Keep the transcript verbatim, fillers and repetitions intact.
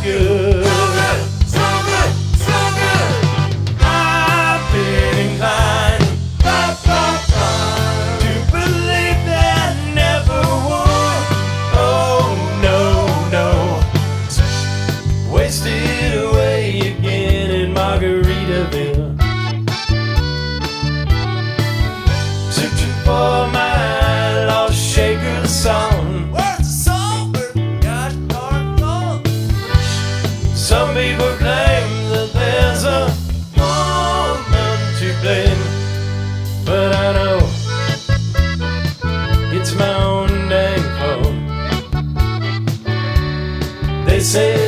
good. So good, so good. I've been inclined to believe that never would. Oh no, no. Wasted away again in Margaritaville. Searching for my lost shaker song. Where's the song? Got dark thought. Some people claim that there's a woman to blame, but I know it's my own dang fault. They say